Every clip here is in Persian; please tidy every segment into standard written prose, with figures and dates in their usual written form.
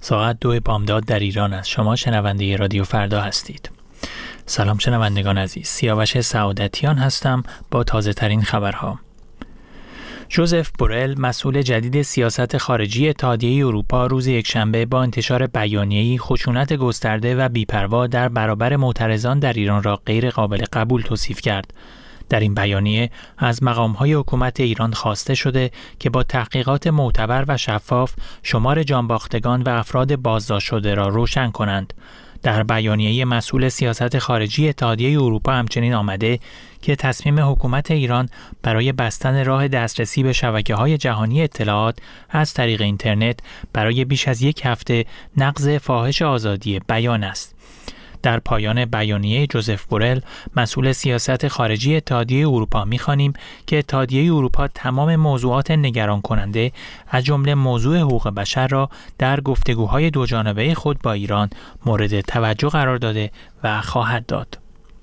ساعت 2 بامداد در ایران است. شما شنونده رادیو فردا هستید. سلام شنوندگان عزیز، سیاوش سعادتیان هستم با تازه ترین خبرها. ژوزف بورل، مسئول جدید سیاست خارجی اتحادیه اروپا، روز یکشنبه با انتشار بیانیه‌ای خشونت گسترده و بی‌پروا در برابر معترضان در ایران را غیر قابل قبول توصیف کرد. در این بیانیه از مقام‌های حکومت ایران خواسته شده که با تحقیقات معتبر و شفاف شمار جانباختگان و افراد بازداشت شده را روشن کنند. در بیانیه مسئول سیاست خارجی اتحادیه اروپا همچنین آمده که تصمیم حکومت ایران برای بستن راه دسترسی به شبکه‌های جهانی اطلاعات از طریق اینترنت برای بیش از یک هفته نقض فاحش آزادی بیان است. در پایان بیانیه ژوزف بورل، مسئول سیاست خارجی اتحادیه اروپا می‌خوانیم که اتحادیه اروپا تمام موضوعات نگران کننده از جمله موضوع حقوق بشر را در گفتگوهای دوجانبه خود با ایران مورد توجه قرار داده و خواهد داد.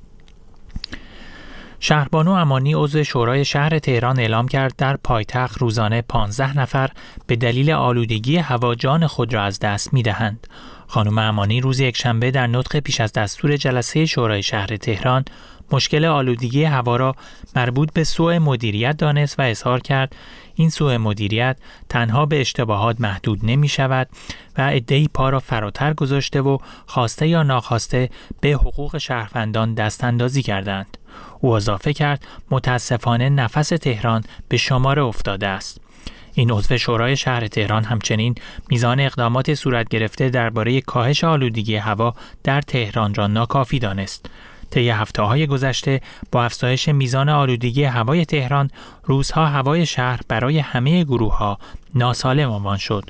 شهربانو امانی عضو شورای شهر تهران اعلام کرد در پایتخت روزانه 15 نفر به دلیل آلودگی هوا جان خود را از دست می‌دهند. خانم امانی روز یکشنبه در نطق پیش از دستور جلسه شورای شهر تهران مشکل آلودگی هوا را مربوط به سوء مدیریت دانست و اظهار کرد این سوء مدیریت تنها به اشتباهات محدود نمی شود و عده‌ای پا را فراتر گذاشته و خواسته یا ناخواسته به حقوق شهروندان دست اندازی کردند. او اضافه کرد متاسفانه نفس تهران به شماره افتاده است. این عضو شورای شهر تهران همچنین میزان اقدامات صورت گرفته درباره کاهش آلودگی هوا در تهران را ناکافی دانست. طی هفته‌های گذشته با افزایش میزان آلودگی هوای تهران، روزها هوای شهر برای همه گروه‌ها ناسالم عنوان شد.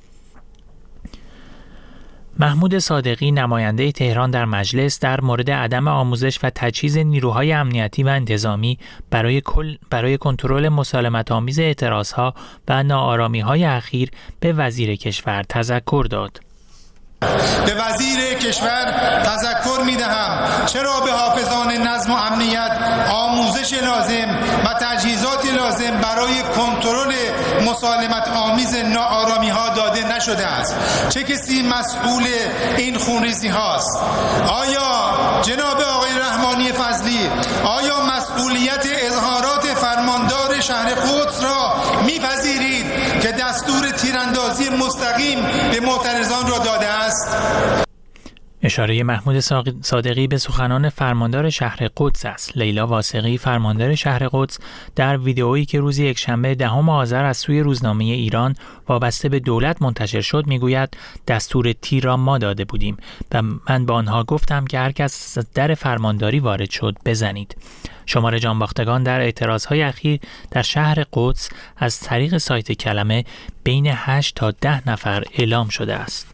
محمود صادقی، نماینده تهران در مجلس، در مورد عدم آموزش و تجهیز نیروهای امنیتی و انتظامی برای کنترل مسالمت‌آمیز اعتراضها و ناآرامی‌های اخیر به وزیر کشور تذکر داد. به وزیر کشور تذکر می‌دهم چرا به حافظان نظم و امنیت آموزش لازم و تجهیزات لازم برای کنترل مسالمت آمیز ناآرامی‌ها داده نشده است. چه کسی مسئول این خونریزی هاست؟ آیا جناب آقای رحمانی فضلی آیا مسئولیت اظهارات فرماندار شهر قدس را می‌پذیرید که دستور تیراندازی مستقیم به معترضان را داده است؟ اشاره محمود صادقی به سخنان فرماندار شهر قدس است. لیلا واسقی، فرماندار شهر قدس، در ویدئویی که روز یکشنبه 10 آذر از سوی روزنامه ایران وابسته به دولت منتشر شد میگوید دستور تیر را ما داده بودیم و من به آنها گفتم که هر کس در فرمانداری وارد شد بزنید. شمار جانباختگان در اعتراضهای اخیر در شهر قدس از طریق سایت کلمه بین 8 تا 10 نفر اعلام شده است.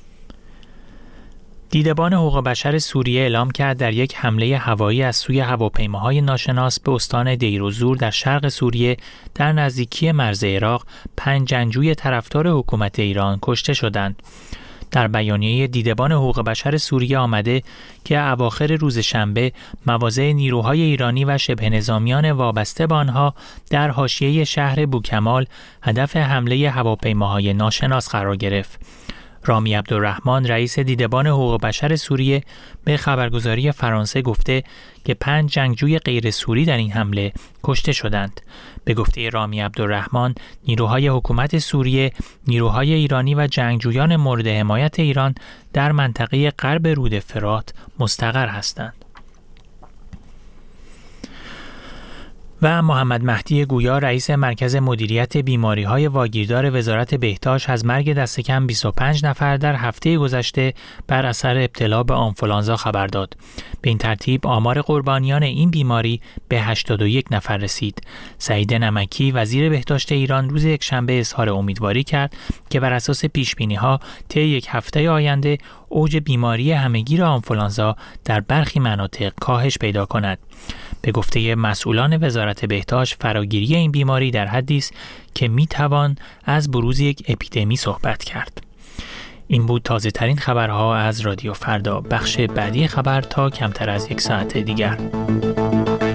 دیدبان حقوق بشر سوریه اعلام کرد در یک حمله هوایی از سوی هواپیماهای ناشناس به استان دیر الزور در شرق سوریه در نزدیکی مرز عراق 5 جنگجوی طرفدار حکومت ایران کشته شدند. در بیانیه دیدبان حقوق بشر سوریه آمده که اواخر روز شنبه مواضع نیروهای ایرانی و شبه نظامیان وابسته به آنها در حاشیه شهر بوکمال هدف حمله هواپیماهای ناشناس قرار گرفت. رامی عبدالرحمن، رئیس دیدبان حقوق بشر سوریه، به خبرگزاری فرانسه گفته که 5 جنگجوی غیر سوری در این حمله کشته شدند. به گفته رامی عبدالرحمن، نیروهای حکومت سوریه، نیروهای ایرانی و جنگجویان مورد حمایت ایران در منطقه غرب رود فرات مستقر هستند. و محمد مهدی گویا، رئیس مرکز مدیریت بیماری‌های واگیردار وزارت بهداشت، از مرگ دست کم 25 نفر در هفته گذشته بر اثر ابتلا به آنفولانزا خبر داد. به این ترتیب آمار قربانیان این بیماری به 81 نفر رسید. سعید نمکی، وزیر بهداشت ایران، روز یکشنبه اظهار امیدواری کرد که بر اساس پیش‌بینی‌ها طی یک هفته آینده اوج بیماری همه‌گیر آنفولانزا در برخی مناطق کاهش پیدا کند. به گفته مسئولان وزارت بهداشت، فراگیری این بیماری در حدی است که میتوان از بروز یک اپیدمی صحبت کرد. این بود تازه ترین خبرها از رادیو فردا. بخش بعدی خبر تا کمتر از یک ساعت دیگر.